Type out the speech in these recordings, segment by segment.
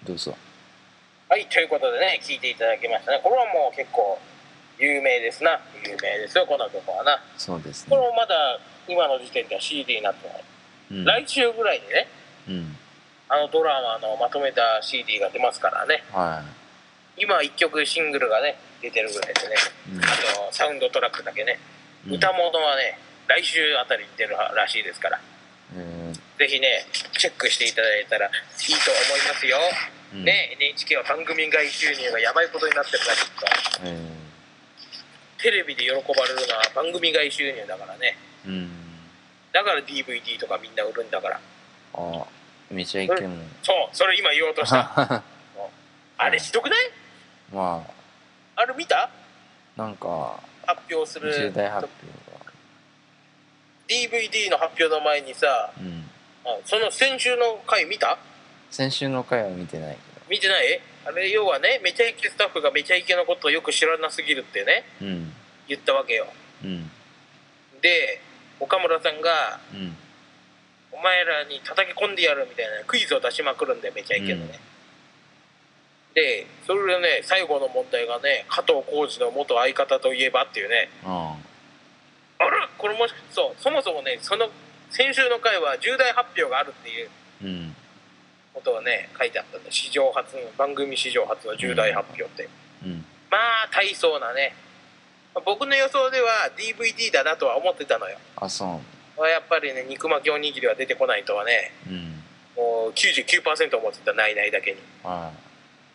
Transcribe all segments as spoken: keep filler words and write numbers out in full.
どうぞ。 はい、ということでね、聴いていただきましたね。これはもう結構有名ですな。有名ですよ、この曲はな。 そうですね。 これもまだ今の時点では シーディー になってない。うん、来週ぐらいにね、うん、あのドラマのまとめた シーディー が出ますからね。はい、今いっきょくシングルがね、出てるぐらいでね。うん、あとサウンドトラックだけね。うん、歌物はね、来週あたりに出るらしいですから。うん、ぜひね、チェックしていただいたらいいと思いますよ。うん、ね、エヌエイチケー は番組外収入がやばいことになってるらしいから、うん、テレビで喜ばれるのは番組外収入だからね、うん、だから ディーブイディー とかみんな売るんだから。 あ、めちゃイケもん。 そう、それ今言おうとしたあれひどくない？まああれ見た？なんか発表する重大発表が ディーブイディー の発表の前にさ、うん、あ、その先週の回見た？ 先週の回は見てないけど。 見てない？あれ要はね、めちゃイケスタッフがめちゃイケのことをよく知らなすぎるってね、うん、言ったわけよ、うん、で岡村さんが、うん、お前らに叩き込んでやるみたいなクイズを出しまくるんで、めちゃイケのね、うん、でそれでね、最後の問題がね、加藤浩次の元相方といえばっていうね、ああらこれもしそう、そもそもね、その先週の回は重大発表があるっていう、うんことはね書いてあったんで、史上初の番組史上初の重大発表って、うんうん、まあ大層なね、僕の予想では ディーブイディー だなとは思ってたのよ。あ、そうやっぱりね、肉巻きおにぎりは出てこないとはね、うん、もう きゅうじゅうきゅうパーセント 思ってた、ないないだけに、はい、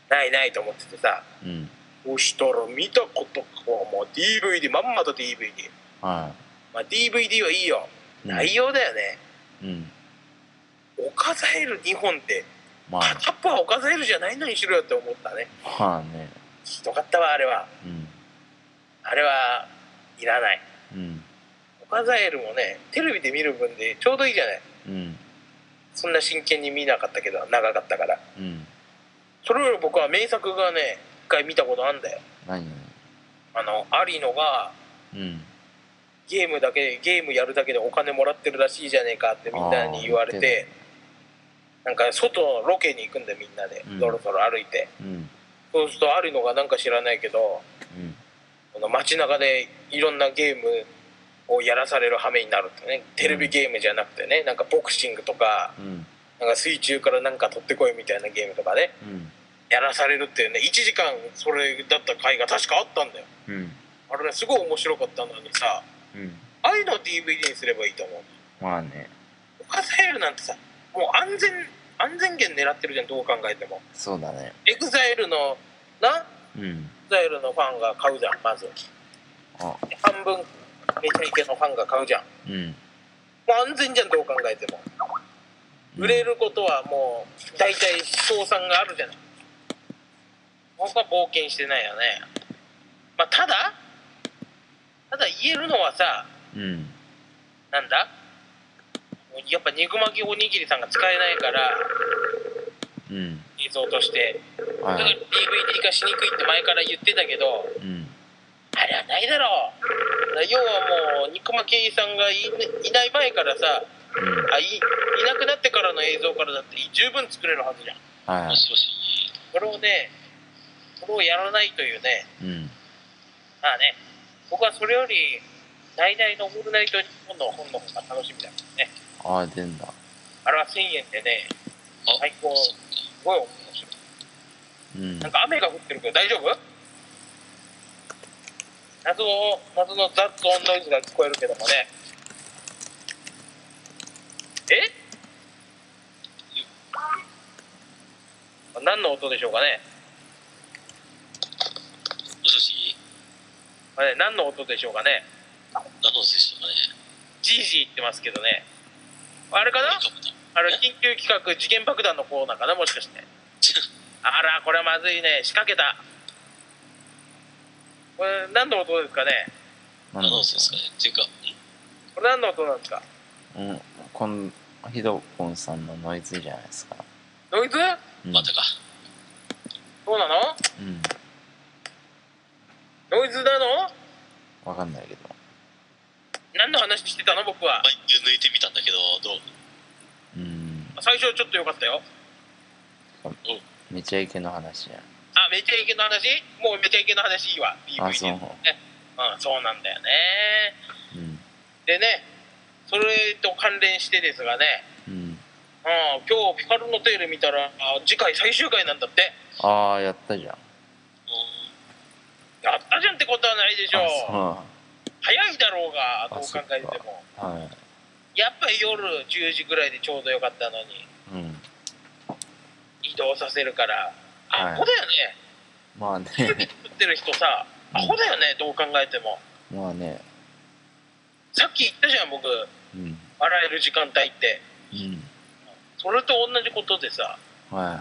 ないないと思っててさ、うん、そしたら見たことか、もう ディーブイディー まんまと ディーブイディー、はい、まあ、ディーブイディー はいいよ、うん、内容だよね、うん、オカザエルにほんって、まあ、片っぽはオカザエルじゃないのにしろよって思ったね。まあね、ひどかったわあれは、うん、あれはいらない、うん、オカザエルもね、テレビで見る分でちょうどいいじゃない、うん、そんな真剣に見なかったけど長かったから、うん、それより僕は名作がね一回見たことあるんだよ。何？あの有野が、うん、ゲームだけゲームやるだけでお金もらってるらしいじゃねえかってみんなに言われて、なんか外のロケに行くんだよ、みんなで、うん、ぞろぞろ歩いて、うん、そうすると有野がなんか知らないけど、うん、この街中でいろんなゲームをやらされる羽目になるってね、テレビゲームじゃなくてね、なんかボクシングとか、うん、なんか水中からなんか取ってこいみたいなゲームとかね、うん、やらされるっていうね、いちじかんそれだった回が確かあったんだよ、うん、あれねすごい面白かったのにさ、うん、ああいうの ディーブイディー にすればいいと思う。まあね、オカザエルなんてさ、もう安全安全源狙ってるじゃん、どう考えても。そうだね。エグザイルのな、うん、エグザイルのファンが買うじゃん、まず。あ、半分めちゃイケのファンが買うじゃん。うん、もう安全じゃん、どう考えても。売れることはもう大体勝算があるじゃない。僕は冒険してないよね。まあただただ言えるのはさ、うん、なんだ、やっぱ肉巻きおにぎりさんが使えないから、うん、映像として、はい、だから ディーブイディー 化しにくいって前から言ってたけど、うん、あれはないだろう。要はもう肉巻きさんが い, いない前からさ、うん、あ い, いなくなってからの映像からだって十分作れるはずじゃん、はい、これをね、これをやらないというね、うん、まあね、僕はそれより大々のオールナイトニッポンの本の方が楽しみだからね。ああ、出んだ。あれはせんえんでね、最高、すごい面白い。うん、なんか雨が降ってるけど大丈夫？謎の、謎の雑音ノイズが聞こえるけどもね。え？何の音でしょうかね。 もしもし？ あれ、何の音でしょうかね。 何の音でしょうかね。 ジージー言ってますけどね。あれかな？あれ、緊急企画事件爆弾のコーナーかな、もしかして。あら、これはまずいね。仕掛けた。これ何の音ですかね。 何の音ですかね。っていうか、 これ何の音なんですか。 うん、こんひどぽんさんのノイズじゃないですか。 ノイズ？ うん、またか。 そうなの？うん。ノイズなの？ わかんないけど。 何の話してたの僕は。 マイク抜いてみたんだけど、どう？ うん。最初はちょっと良かったよ。 うん。 めちゃイケの話やん。 あ、めちゃイケの話？もうめちゃイケの話いいわ。 ビーブイあ、そう、 ね。うん、そうなんだよね。 うん、 でね、それと関連してですがね、 うん、 あ今日ピカルのテール見たら次回最終回なんだって。 ああ、やったじゃん。 やったじゃんってことはないでしょう。 あ、 早いだろうがどう考えても、 はい、 やっぱり夜じゅうじぐらいでちょうどよかったのに、うん、移動させるからアホだよね、 はい、まあね作ってる人さアホだよね、うん、どう考えても。 まあね、 さっき言ったじゃん僕、うん、笑える時間帯って、うん、それと同じことでさ、はい、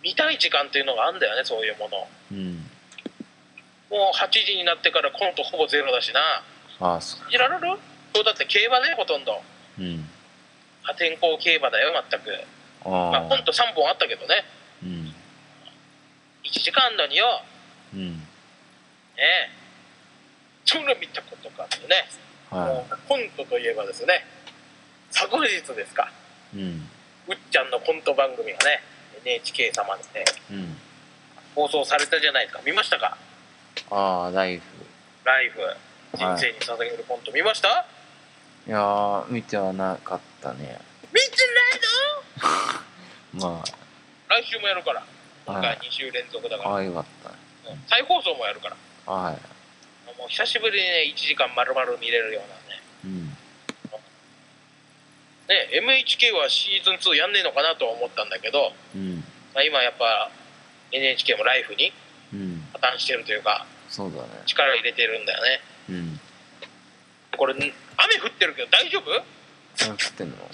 見たい時間っていうのがあるんだよね、そういうもの、うん、もうはちじになってからコントほぼゼロだしな。 ああ、そういられる？そうだって競馬ね、ほとんど、うん、破天荒競馬だよ全く。あ、まあ、コントさんぼんあったけどね、うん、いちじかんあんのによ、うん、ねえ、それ見たことかってね、はい、もうコントといえばですね、昨日ですか、うん、うっちゃんのコント番組がね エヌエイチケー 様で、ね、うん、放送されたじゃないですか。見ましたか？ ああ、ライフライフ人生に捧げるコント、はい、見ました？ いやー、見てはなかったね。 見てないの？ まあ来週もやるから、今回に週連続だから。 ああ、よかった、 うん、再放送もやるから。 はい、 もう久しぶりにねいちじかん丸々見れるようなね、うん、ね エムエイチケー はシーズンツーやんねえのかなとは思ったんだけど、うん、まあ、今やっぱ エヌエイチケー もライフに破綻してるというか、 うん、そうだね、 力入れてるんだよね、うん、これ雨降ってるけど大丈夫？ 雨降ってんの？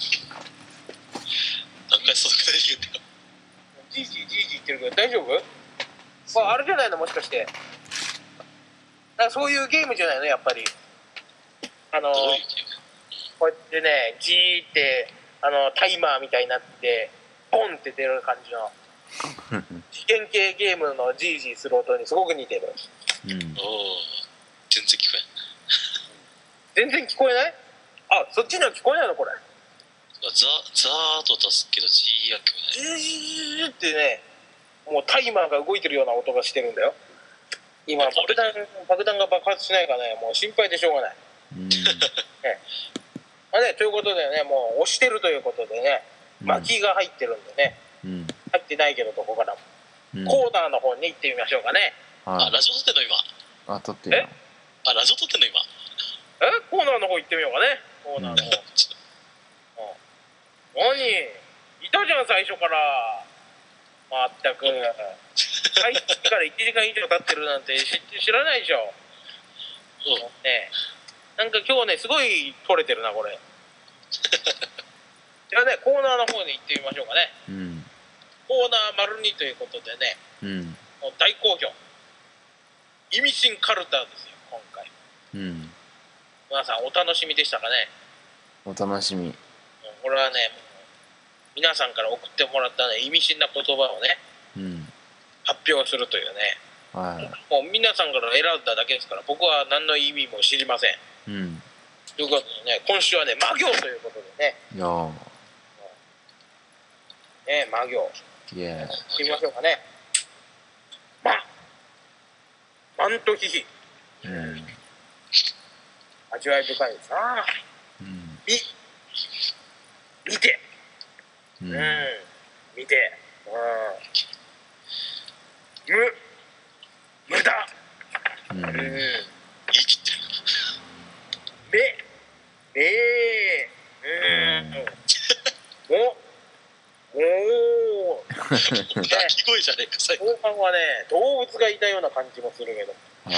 何回そのくらい言うてよ。 じいじいじいじ言ってるけど大丈夫？まあ、あれじゃないの、もしかしてなんかそういうゲームじゃないの、やっぱり。あのどういうゲーム？ こうやってね、じーってあのタイマーみたいになってボンって出る感じの事件系ゲームのジージーする音にすごく似てる、 うん、おー、全然聞こえん全然聞こえない？あ、そっちには聞こえないのこれ？ ザザーッと出すけど G やけどね、 ジーってね、もうタイマーが動いてるような音がしてるんだよ今。爆弾爆弾が爆発しないかね、もう心配でしょうがない、うんね、まあね、ということでね、もう押してるということでね、巻きが入ってるんでね、うん、入ってないけどどこからも、うん、コーナーの方に行ってみましょうかね。 あ、ラジオ撮ってんの今？ あ、撮ってる。 えあ、ラジオ撮ってんの今？ えコーナーの方行ってみようかね。コーナーの方何いたじゃん最初から。まったく入ってからいちじかん以上経ってるなんて知らないでしょ、うん、ね、なんか今日ねすごい撮れてるなこれじゃあねコーナーの方に行ってみましょうかね、うん、コーナー丸にということでね、うん、もう大好評イミシンカルタですよ今回、うん、皆さんお楽しみでしたかね？ お楽しみ。 これはね皆さんから送ってもらったね意味深な言葉をね、うん、発表するというね、はい、もう皆さんから選んだだけですから僕は何の意味も知りません、うん、ということでね今週はね魔行ということでね、いやね魔行行ってみましょうかね。まマントヒヒ、うん、味わい深いですな、うん、み見てうん、うん、見て、うん、無無駄、うん、うん、言い切ってる。目目うん、おお鳴き声じゃねえか最後。 後半はね動物がいたような感じもするけど、はい、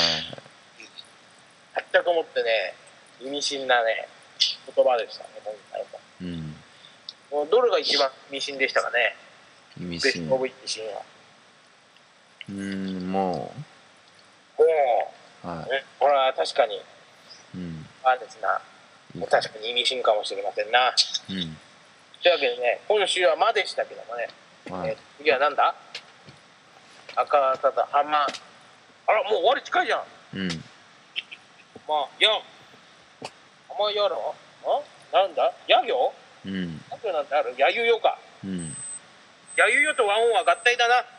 全くもってね意味深なね言葉でしたね今回も、うん、どれが一番意味深でしたかね？ 意味深ベストオブ意味深はうーんもうもう、はい、これは確かに、うん、あれですな、確かに意味深かもしれませんな、うん、というわけでね今週は「ま」でしたけどもね、はい、えー、次はなんだ？赤ただ浜、あらもう終わり近いじゃん、うん、まあや浜やらあなんだや行、うん、や行なんてあるやゆよか、うん、やゆよとワンオンは合体だな。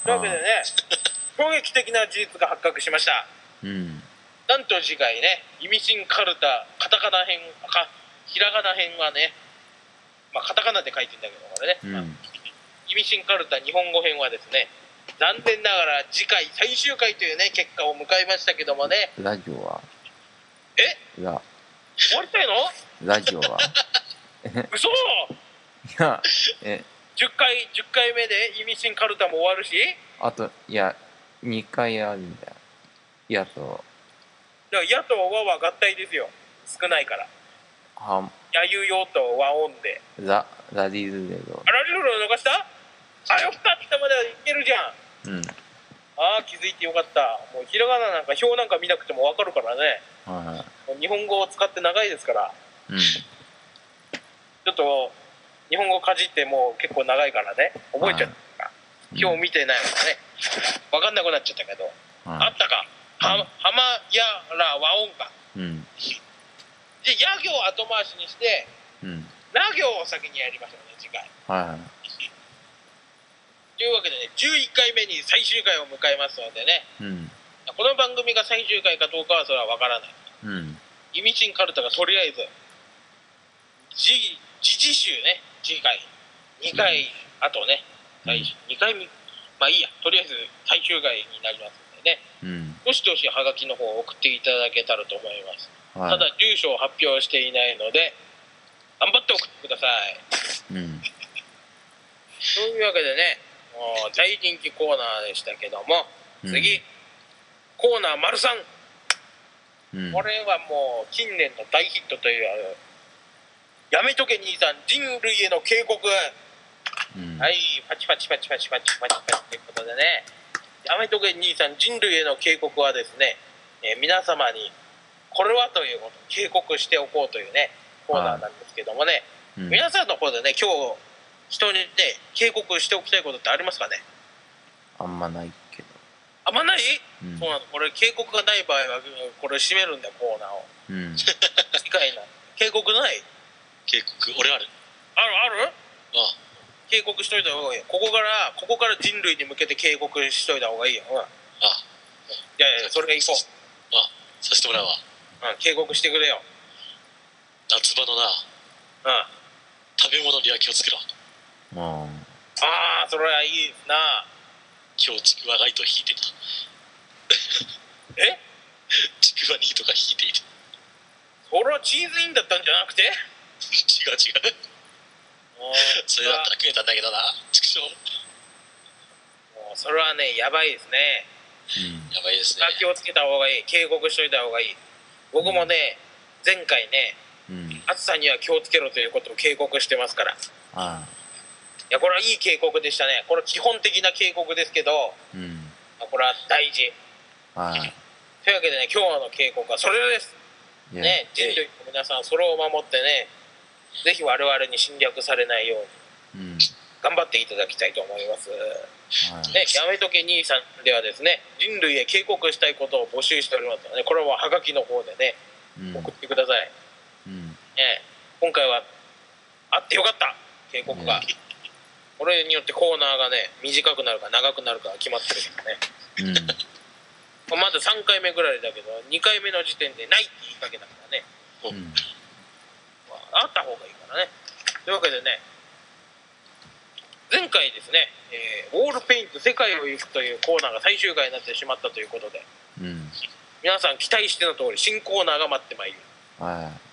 というわけでね衝撃的な事実が発覚しました。 うん。 なんと次回ねイミシンカルタカタカナ編かひらがな編はね、まあカタカナで書いてんだけどこれね、 うん、 イミシンカルタ日本語編はですね残念ながら次回最終回というね結果を迎えましたけどもね。 ラジオはえラ終わりたいのラジオは嘘。 いやえじゅっかいじゅっかいめでイミシンカルタも終わるし、 あといやにかいあるんだよ。やとだから「や」と「わ」は合体ですよ。少ないからはやゆよと和音でララディズレド。 あラリルル逃した。あよかったまだいけるじゃん。 うん。 ああ気づいてよかった。もうひらがななんか表なんか見なくても分かるからね。 はい。 もう日本語を使って長いですから、 うん、ちょっと日本語かじってもう結構長いからね覚えちゃった、はい、今日見てないからね分かんなくなっちゃったけど、はい、あったかは、うん、浜やら和音か、うん、でや行を後回しにして、うん、ら行を先にやりましょうね次回。はい。というわけでねじゅういっかいめに最終回を迎えますのでね、うん、この番組が最終回かどうかはそれは分からない、うん、イミシンカルタがとりあえず次次週ね次回にかいあとね、うん、にかいまあいいやとりあえず最終回になりますのでね、うん、どしどしはがきの方を送っていただけたらと思います、はい、ただ住所を発表していないので頑張って送ってください、うん、というわけでねもう大人気コーナーでしたけども、うん、次コーナー丸さん、うん、これはもう近年の大ヒットというやめとけ兄さん人類への警告、うん、はいパチパチパチパチパチパチパチということでねやめとけ兄さん人類への警告はですね、えー、皆様にこれはということを警告しておこうというねコーナーなんですけどもね、うん、皆さんの方でね今日人にね警告しておきたいことってありますかね。 あんまないけど。 あんまない、うん、そうなのこれ警告がない場合はこれ閉めるんだよコーナーを、うん、次回な警告ない警告俺あるあるあるああ警告しといた方がいいよここからここから人類に向けて警告しといた方がいいよ、うん、あいやいやそれ行こうあさせてもらうわ、 うん、警告してくれよ夏場のな、うん、食べ物には気をつけろ。 ああそれはいいですな。 今日ちくわライト引いてたえちくわにとか引いていてそれはチーズインだったんじゃなくて違う違うそれだったら食えたんだけどな畜生もうそれはねやばいですね、 うん、やばいですね。 気をつけた方がいい警告しといた方がいい。僕もね、うん、前回ね、うん、暑さには気をつけろということを警告してますから。ああいやこれはいい警告でしたね。これ基本的な警告ですけど、うん、これは大事。ああというわけでね今日の警告はそれです、ね、人類の皆さんそれを守ってねぜひ我々に侵略されないように、うん、頑張っていただきたいと思います、ね、やめとけ兄さんではですね人類へ警告したいことを募集しておりますのでこれははがきの方でね、うん、送ってください、うんね、今回はあってよかった警告が、うん、これによってコーナーがね短くなるか長くなるか決まってるからね、うん、まださんかいめぐらいだけどにかいめの時点でないって言いかけたからね、うんまあ、あった方がいいからね。というわけでね前回ですね、えー、ウォールペイント世界を行くというコーナーが最終回になってしまったということで、うん、皆さん期待しての通り新コーナーが待ってまいります。